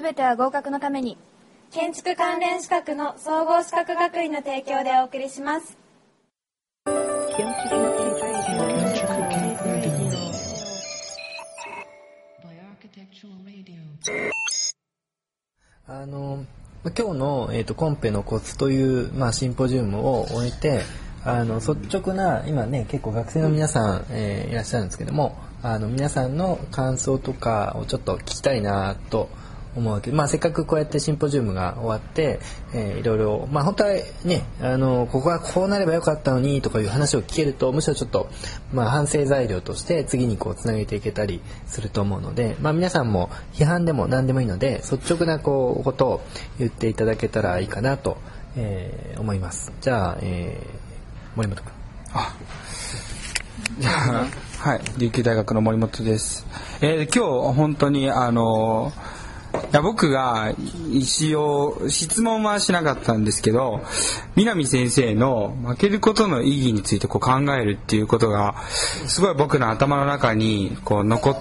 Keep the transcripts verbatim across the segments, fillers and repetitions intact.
すべては合格のために。 建築関連資格の総合資格学院の提供でお送りします。 あの今日の、えーと、コンペのコツという、まあ、シンポジウムを終えて、あの率直な今ね結構学生の皆さん、えー、いらっしゃるんですけども、あの皆さんの感想とかをちょっと聞きたいなと思うわけで、まあ、せっかくこうやってシンポジウムが終わって、えー、いろいろ、まあ、本当はねあのここはこうなればよかったのにとかいう話を聞けるとむしろちょっと、まあ、反省材料として次にこうつなげていけたりすると思うので、まあ、皆さんも批判でも何でもいいので率直なこうことを言っていただけたらいいかなと、えー、思います。じゃあ、えー、森本君。 あはい、琉球大学の森本です。えー、今日本当にあのいや僕が一応質問はしなかったんですけど、南先生の負けることの意義についてこう考えるっていうことがすごい僕の頭の中にこう残って、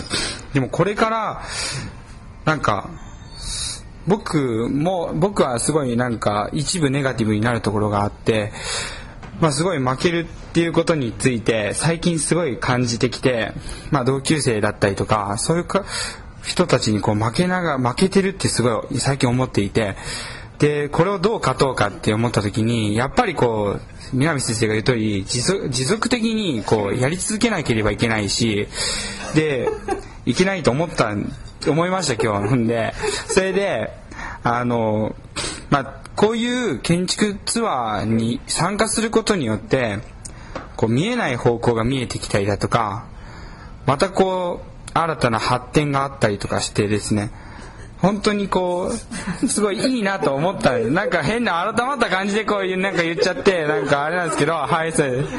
でもこれからなんか僕も僕はすごいなんか一部ネガティブになるところがあって、まあすごい負けるっていうことについて最近すごい感じてきて、まあ同級生だったりとかそういうか人たちにこう負けながら負けてるってすごい最近思っていて、でこれをどう勝とうかって思った時にやっぱりこう南先生が言う通り持続、持続的にこうやり続けなければいけないし、でいけないと思った思いました今日。んでそれであのまあこういう建築ツアーに参加することによってこう見えない方向が見えてきたりだとか、またこう新たな発展があったりとかしてですね、本当にこうすごいいいなと思ったんです。なんか変な改まった感じでこういうなんか言っちゃってなんかあれなんですけど、はいそうです。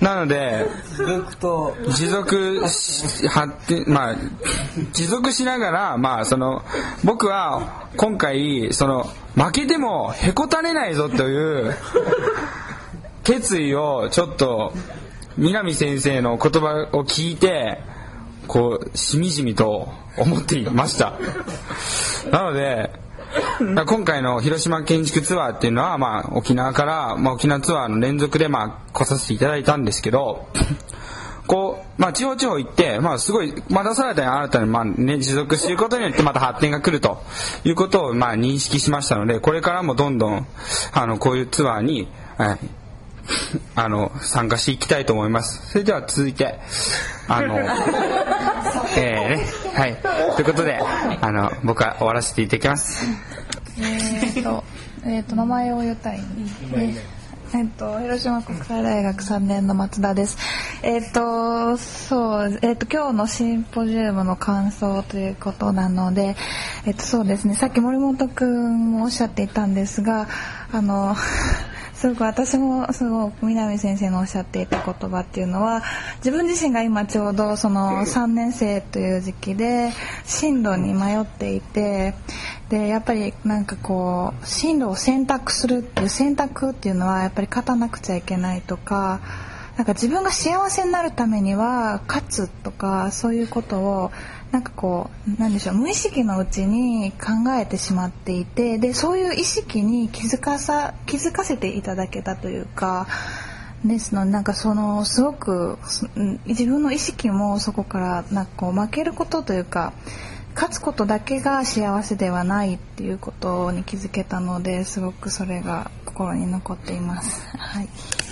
なので持続と持続し発展まあ持続しながら、まあその僕は今回その負けてもへこたれないぞという決意をちょっと南先生の言葉を聞いてこうしみじみと思っていました。なので今回の広島建築ツアーっていうのは、まあ、沖縄から、まあ、沖縄ツアーの連続で、まあ、来させていただいたんですけど、こう、まあ、地方地方行って、まあ、すごいまたさらに新たに、まあね、持続することによってまた発展が来るということを、まあ、認識しましたので、これからもどんどんあのこういうツアーに、はい、あの参加していきたいと思います。それでは続いてあのえーねはいということであの僕は終わらせていただきます。 えーとえーと名前を言いたいね。えっと広島国際大学さんねんの松田です。えっとそうえっと今日のシンポジウムの感想ということなので、えっとそうですね、さっき森本くんもおっしゃっていたんですが、あのすごく私もすごく南先生のおっしゃっていた言葉っていうのは、自分自身が今ちょうどそのさんねん生という時期で進路に迷っていて、でやっぱりなんかこう進路を選択するっていう選択っていうのはやっぱり勝たなくちゃいけないとか、なんか自分が幸せになるためには勝つとか、そういうことをなんかこうなんでしょう、無意識のうちに考えてしまっていて、でそういう意識に気づかさ気づかせていただけたというかですので、なんかそのすごく自分の意識もそこからなんかこう負けることというか勝つことだけが幸せではないっていうことに気づけたので、すごくそれが心に残っています。はい、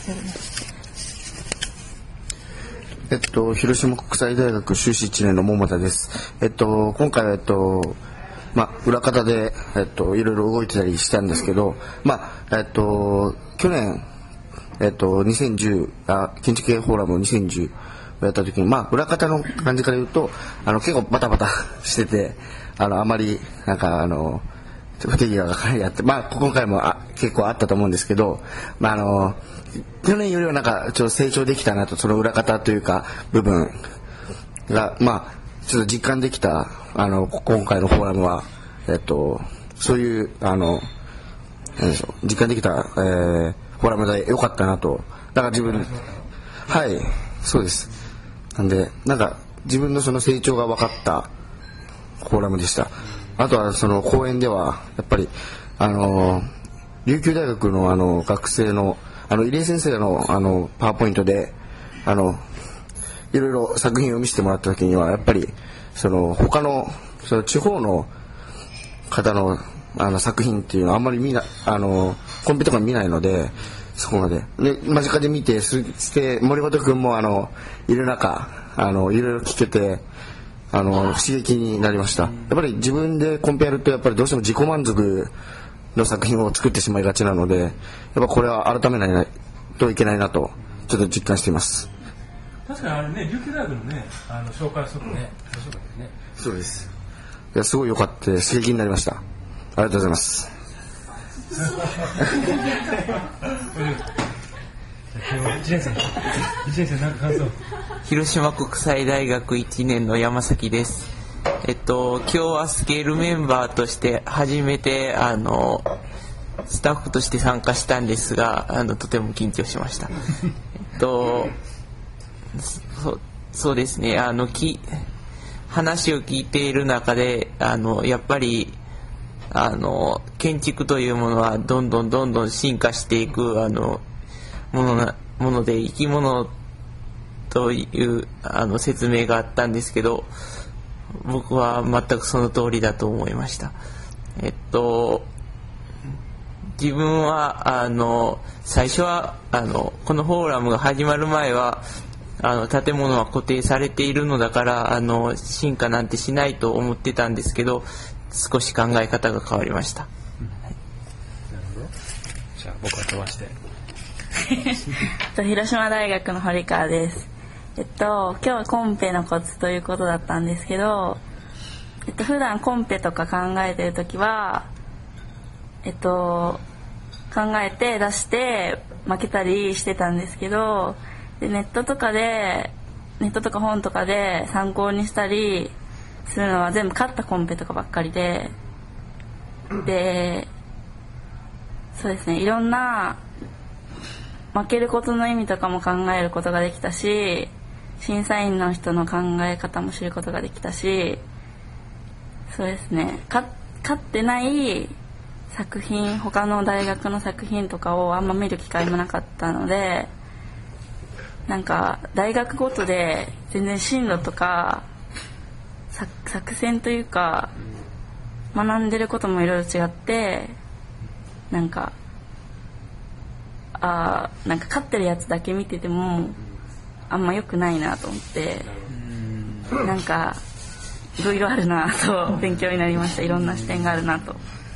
えっと、広島国際大学修士いちねんの桃田です。えっと、今回は、えっと、まあ、裏方で、えっと、いろいろ動いてたりしたんですけど、まあ、えっと、去年、えっと、にせんじゅう、あ、建築系フォーラムにせんじゅうをやった時に、まあ、裏方の感じから言うと、あの、結構バタバタしてて、あの、あまり、なんか、あの、不手際がかなりあって、まあ、今回もあ結構あったと思うんですけど、まあ、あの、去年よりはなんかちょっと成長できたなと、その裏方というか部分がまあちょっと実感できた、あの今回のフォーラムはえっとそういうあの何でしょう、実感できた、えー、フォーラムで良かったなと。だから自分はいそうです。なんでなんか自分のその成長が分かったフォーラムでした。あとはその講演ではやっぱりあの琉球大学のあの学生のあの入江先生のあのパワーポイントであのいろいろ作品を見せてもらった時にはやっぱりその他のその地方の方のあの作品っていうのはあんまり見なあのコンペとか見ないので、そこまでで間近で見てそして森本君もあのいる中あのいろいろ聞けてあの刺激になりました。やっぱり自分でコンペやるとやっぱりどうしても自己満足の作品を作ってしまいがちなので、やっぱこれは改めないといけないなとちょっと実感しています。 確かにあれね、琉球大学のね、あの紹介するね、面白かったね。 そうです。いやすごい良かった刺激になりました。ありがとうございます。 いちねん生、いちねん生なんか感想。 広島国際大学いちねんの山崎です。えっと今日はスケールメンバーとして初めてあのスタッフとして参加したんですが、あのとても緊張しました。えっとそそうですね、あのき話を聞いている中であのやっぱりあの建築というものはどんどんどんどん進化していくあのものなもので、生き物というあの説明があったんですけど、僕は全くその通りだと思いました。えっと自分はあの最初はあのこのフォーラムが始まる前はあの建物は固定されているのだからあの進化なんてしないと思ってたんですけど、少し考え方が変わりました。 うん、はい、なるほど。じゃあ僕は飛ばして。 広島大学の堀川です。えっと今日はコンペのコツということだったんですけど、えっと普段コンペとか考えてるときはえっと考えて出して負けたりしてたんですけど、でネットとかでネットとか本とかで参考にしたりするのは全部勝ったコンペとかばっかりで、でそうですね、いろんな負けることの意味とかも考えることができたし、審査員の人の考え方も知ることができたし、そうですね、勝ってない作品、他の大学の作品とかをあんま見る機会もなかったので、なんか大学ごとで全然進路とか作戦というか学んでることもいろいろ違って、なんかあなんか勝ってるやつだけ見ててもあんま良くないなと思って、なんかいろいろあるなと勉強になりました。いろんな視点があるなと。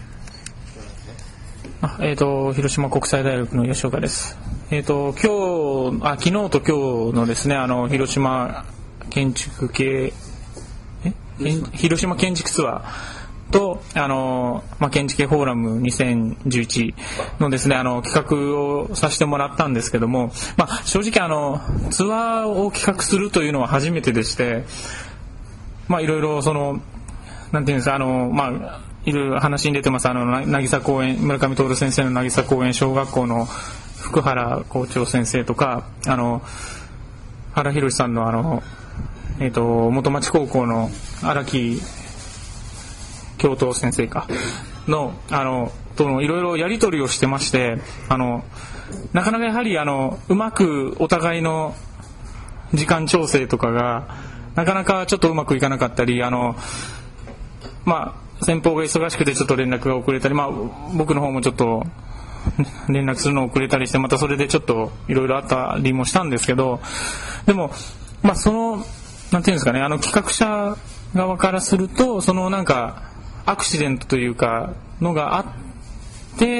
あえー、と広島国際大学の吉岡です。えー、と今日あ昨日と今日のですね、あの広島建築系え広島建築ツアーとあの、まあ、建築系フォーラムにせんじゅういちのですね、あの企画をさせてもらったんですけども、まあ、正直あのツアーを企画するというのは初めてでして、まあいろいろそのなんていうんですか、あのまあいろいろ話に出てます、あの渚公園、村上徹先生の渚公園小学校の福原校長先生とか、あの原博さんのあの、えー、と元町高校の荒木教頭先生かのあのとのいろいろやり取りをしてまして、あのなかなかやはりあのうまくお互いの時間調整とかがなかなかちょっとうまくいかなかったり、あのまあ先方が忙しくてちょっと連絡が遅れたり、まあ僕の方もちょっと連絡するの遅れたりして、またそれでちょっといろいろあったりもしたんですけど、でもまあそのなんていうんですかね、あの企画者側からするとそのなんかアクシデントというかのがあって、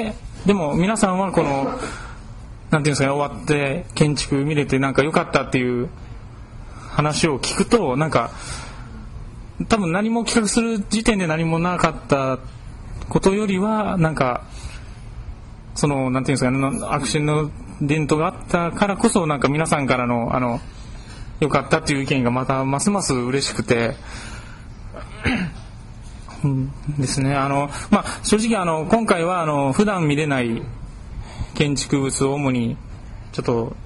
でも皆さんはこのなんていうんですかね、終わって建築見れてなんか良かったっていう話を聞くと、なんか多分何も企画する時点で何もなかったことよりは、なんかそのなんていうんですかね、アクシデントがあったからこそなんか皆さんからのあの良かったっていう意見がまたますます嬉しくてですね。あのまあ正直あの今回はあの普段見れない建築物を主にちょっと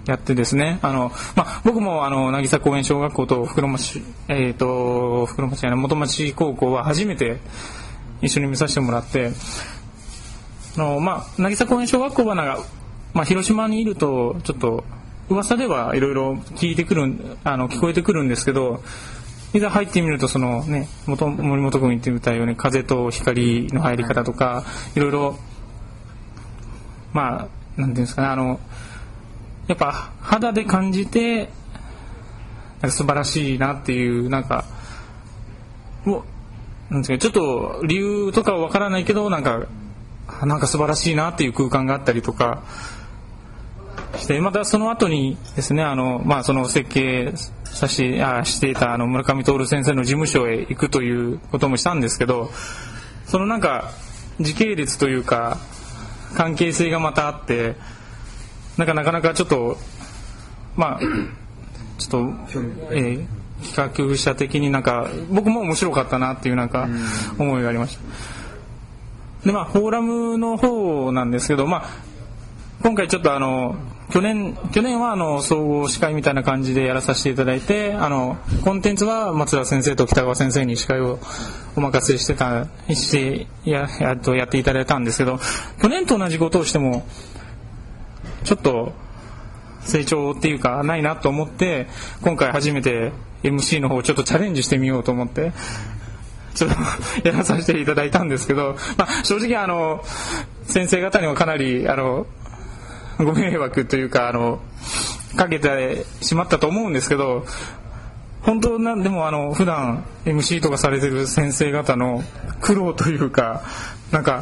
やってですね、あの、まあ、僕もあの渚公園小学校と袋町、えー、と袋町じゃない元町高校は初めて一緒に見させてもらって、あの、まあ、渚公園小学校はなんか、まあ、広島にいるとちょっと噂ではいろいろ聞いてくるあの聞こえてくるんですけど、いざ入ってみるとそのね、元森本君言ってみたように風と光の入り方とかいろいろ、まあなんていうんですかね、あのやっぱ肌で感じてなんか素晴らしいなっていうなんかもうなんですか、ちょっと理由とかはわからないけどなんかなんか素晴らしいなっていう空間があったりとかして、またその後にですね、あのまあその設計させてあしていたあの村上徹先生の事務所へ行くということもしたんですけど、そのなんか時系列というか関係性がまたあって、なんかなかなかちょっとまあちょっと、えー、企画者的になんか僕も面白かったなっていうなんか思いがありました。でまあフォーラムの方なんですけど、まあ今回ちょっとあの去年去年はあの総合司会みたいな感じでやらさせていただいて、あのコンテンツは松田先生と北川先生に司会をお任せしてたしてややっとやっていただいたんですけど、去年と同じことをしてもちょっと成長っていうかないなと思って、今回初めて エムシー の方をちょっとチャレンジしてみようと思ってちょっとやらさせていただいたんですけど、まあ、正直あの先生方にはかなりあのご迷惑というかあのかけてしまったと思うんですけど、本当なんでもあの普段 エムシー とかされてる先生方の苦労というか、なんか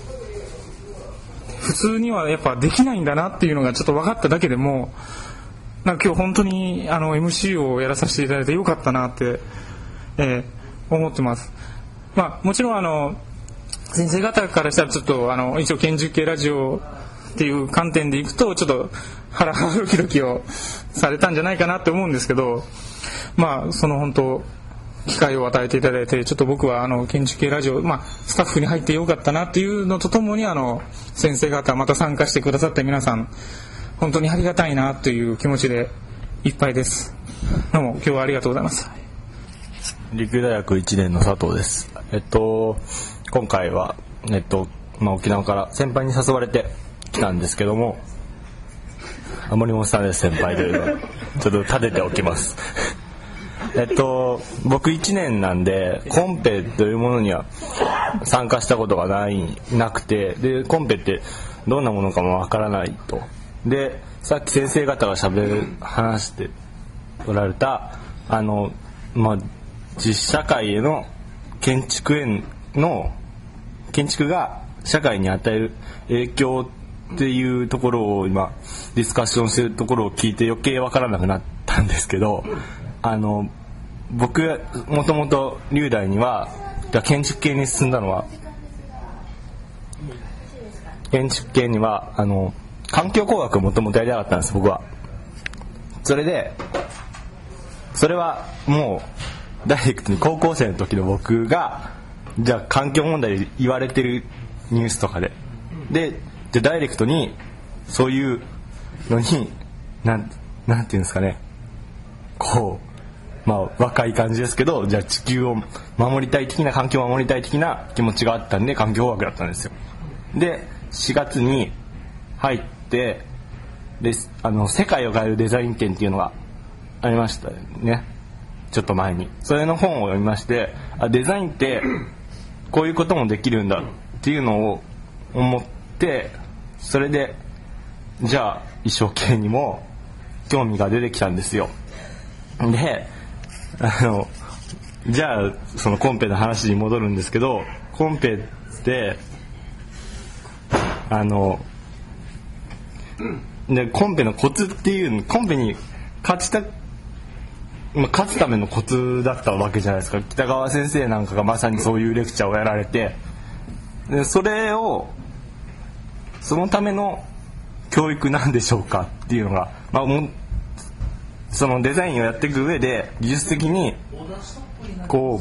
普通にはやっぱできないんだなっていうのがちょっと分かっただけでも、なんか今日本当にあの エムシー をやらさせていただいてよかったなって、えー、思ってます。まあもちろんあの先生方からしたらちょっとあの一応建築系ラジオっていう観点でいくとちょっとハラハラドキドキをされたんじゃないかなって思うんですけど、まあその本当機会を与えていただいて、ちょっと僕はあの建築系ラジオ、まあ、スタッフに入ってよかったなっていうのとともに、あの先生方また参加してくださった皆さん本当にありがたいなという気持ちでいっぱいです。どうも今日はありがとうございます。 陸大学いちねんの佐藤です。えっと今回はえっとまあ沖縄から先輩に誘われて来たんですけども、森本さんです先輩というのをちょっと立てておきますえっと僕いちねんなんでコンペというものには参加したことがないなくて、でコンペってどんなものかもわからないと。でさっき先生方がしゃべる話しておられたあのまあ実社会への建築への建築が社会に与える影響っていうところを今ディスカッションしてるところを聞いて余計わからなくなったんですけど、あの僕もともと龍大には建築系に進んだのは建築系にはあの環境工学をもともとやりたかったんです僕は。それでそれはもうダイレクトに高校生の時の僕がじゃあ環境問題で言われてるニュースとかででじゃダイレクトにそういうのになんなんていうんですかね、こうまあ若い感じですけど、じゃあ地球を守りたい的な環境を守りたい的な気持ちがあったんで環境工学だったんですよ。でしがつに入ってであの世界を変えるデザイン展っていうのがありましたね、ちょっと前に。それの本を読みまして、あデザインってこういうこともできるんだっていうのを思って、それでじゃあ衣装系にも興味が出てきたんですよ。であのじゃあそのコンペの話に戻るんですけど、コンペってあのでコンペのコツっていうコンペに勝ちた勝つためのコツだったわけじゃないですか。北川先生なんかがまさにそういうレクチャーをやられて、でそれをそのための教育なんでしょうかっていうのが、まあ、もそのデザインをやっていく上で技術的にこ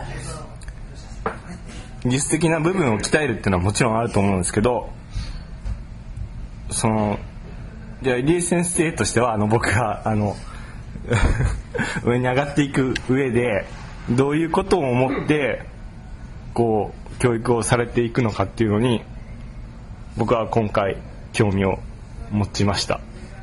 う技術的な部分を鍛えるっていうのはもちろんあると思うんですけど、そのじゃあ入江先生としてはあの僕があの上に上がっていく上でどういうことを思ってこう教育をされていくのかっていうのに僕は今回興味を持ちました。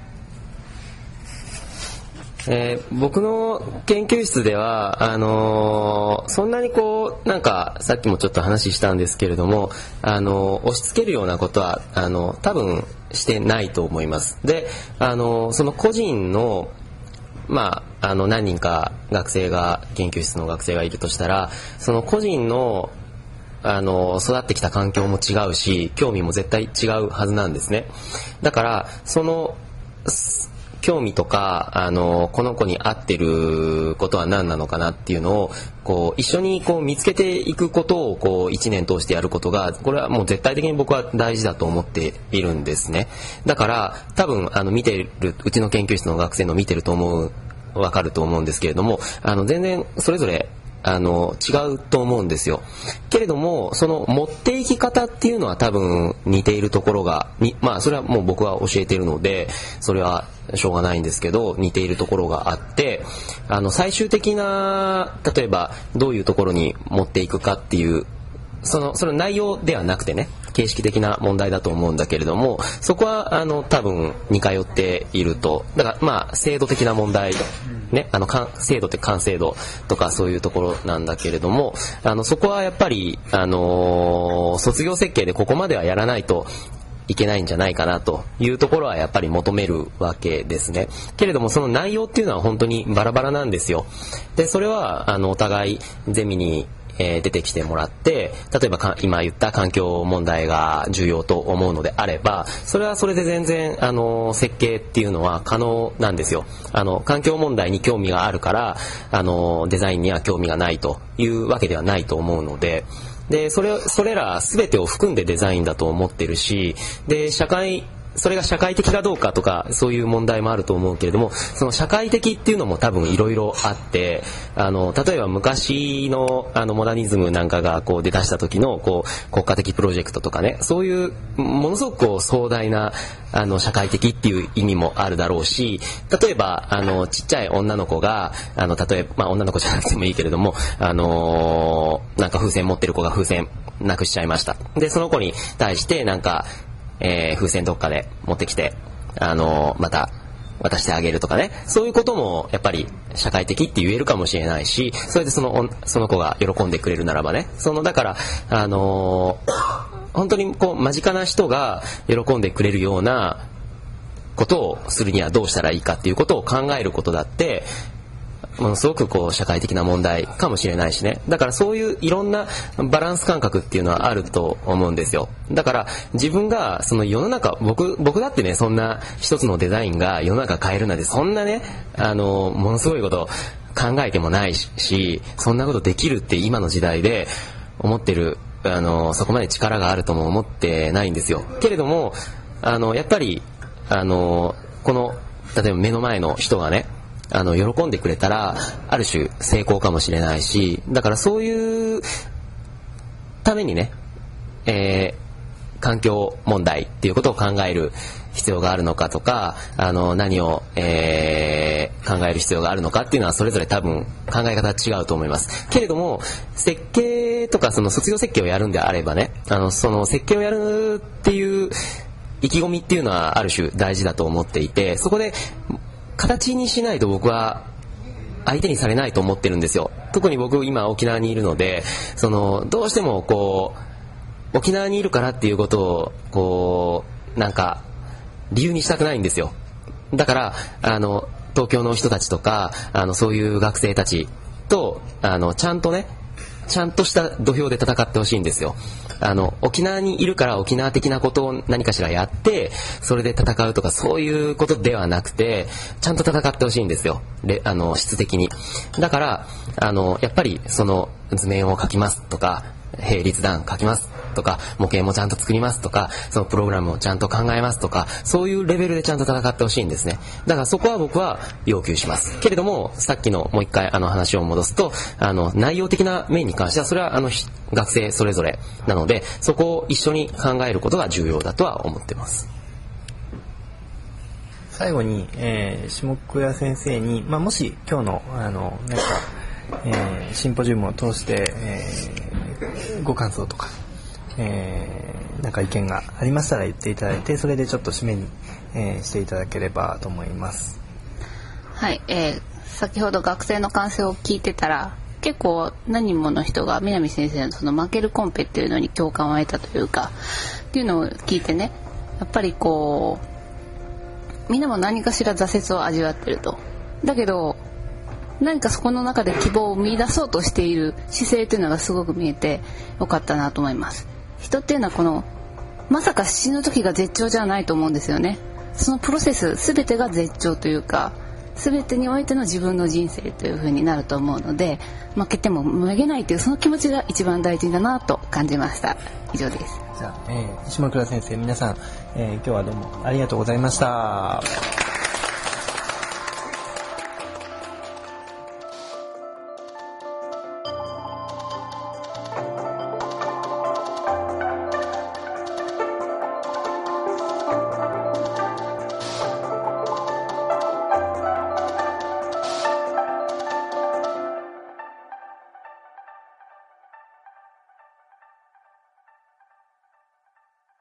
えー、僕の研究室ではあのー、そんなにこうなんかさっきもちょっと話したんですけれども、あのー、押し付けるようなことはあの多分してないと思います。で、あのー、その個人のまああの何人か学生が研究室の学生がいるとしたら、その個人のあの育ってきた環境も違うし興味も絶対違うはずなんですね。だからその興味とかあのこの子に合ってることは何なのかなっていうのをこう一緒にこう見つけていくことをこういちねん通してやることが、これはもう絶対的に僕は大事だと思っているんですね。だから多分あの見てるうちの研究室の学生の見てると思うわかると思うんですけれども、あの全然それぞれあの違うと思うんですよ。けれどもその持っていき方っていうのは多分似ているところがに、まあそれはもう僕は教えているのでそれはしょうがないんですけど、似ているところがあって、あの最終的な例えばどういうところに持っていくかっていうそのその内容ではなくてね、形式的な問題だと思うんだけれども、そこはあの多分似通っていると。だからまあ制度的な問題ね、あの制度って完成度とかそういうところなんだけれども、あのそこはやっぱりあのー、卒業設計でここまではやらないといけないんじゃないかなというところはやっぱり求めるわけですね。けれどもその内容っていうのは本当にバラバラなんですよ。でそれはあのお互いゼミにえー、出てきてもらって、例えばか今言った環境問題が重要と思うのであれば、それはそれで全然あの設計っていうのは可能なんですよ。あの環境問題に興味があるからあのデザインには興味がないというわけではないと思うので、でそれそれら全てを含んでデザインだと思ってるし、で社会それが社会的かどうかとかそういう問題もあると思うけれども、その社会的っていうのも多分いろいろあって、あの例えば昔のあのモダニズムなんかがこう出だした時のこう国家的プロジェクトとかね、そういうものすごくこう壮大なあの社会的っていう意味もあるだろうし、例えばあのちっちゃい女の子があの例えば、まあ、女の子じゃなくてもいいけれども、あのー、なんか風船持ってる子が風船なくしちゃいました。でその子に対してなんかえー、風船どっかで持ってきて、あのー、また渡してあげるとかね、そういうこともやっぱり社会的って言えるかもしれないし、それでそのその子が喜んでくれるならばね、そのだからあのー、本当にこう間近な人が喜んでくれるようなことをするにはどうしたらいいかっていうことを考えることだってものすごくこう社会的な問題かもしれないしね。だからそういういろんなバランス感覚っていうのはあると思うんですよ。だから自分がその世の中、僕僕だってね、そんな一つのデザインが世の中変えるなんてそんなね、あのものすごいこと考えてもないし、そんなことできるって今の時代で思ってる、あのそこまで力があるとも思ってないんですよ。けれどもあのやっぱりあのこの例えば目の前の人がね、あの喜んでくれたらある種成功かもしれないし、だからそういうためにね、えー、環境問題っていうことを考える必要があるのかとか、あの何を、えー、考える必要があるのかっていうのはそれぞれ多分考え方は違うと思います。けれども設計とかその卒業設計をやるんであればね、あのその設計をやるっていう意気込みっていうのはある種大事だと思っていて、そこで形にしないと僕は相手にされないと思ってるんですよ。特に僕今沖縄にいるので、そのどうしてもこう沖縄にいるからっていうことをこうなんか理由にしたくないんですよ。だからあの東京の人たちとかあのそういう学生たちとあのちゃんとねちゃんとした土俵で戦ってほしいんですよ。あの沖縄にいるから沖縄的なことを何かしらやってそれで戦うとかそういうことではなくて、ちゃんと戦ってほしいんですよ、あの質的に。だからあのやっぱりその図面を描きますとか並立段描きますとか模型もちゃんと作りますとかそのプログラムをちゃんと考えますとか、そういうレベルでちゃんと戦ってほしいんですね。だからそこは僕は要求しますけれども、さっきのもう一回あの話を戻すと、あの内容的な面に関してはそれはあの学生それぞれなので、そこを一緒に考えることが重要だとは思ってます。 最後に、えー、下倉先生に、まあ、もし今日のあのなんか、えー、シンポジウムを通して、えー、ご感想とか、えー、なんか意見がありましたら言っていただいて、それでちょっと締めに、えー、していただければと思います。 はい、えー、先ほど学生の感想を聞いてたら結構何人もの人が南先生のその負けるコンペっていうのに共感を得たというかっていうのを聞いてね、やっぱりこうみんなも何かしら挫折を味わってると。だけど何かそこの中で希望を見出そうとしている姿勢というのがすごく見えてよかったなと思います。人っていうのはこのまさか死ぬ時が絶頂じゃないと思うんですよね。そのプロセス全てが絶頂というか全てにおいての自分の人生という風になると思うので、負けてもめげないというその気持ちが一番大事だなと感じました。以上です。 じゃあ、えー、下倉先生皆さん、えー、今日はどうもありがとうございました。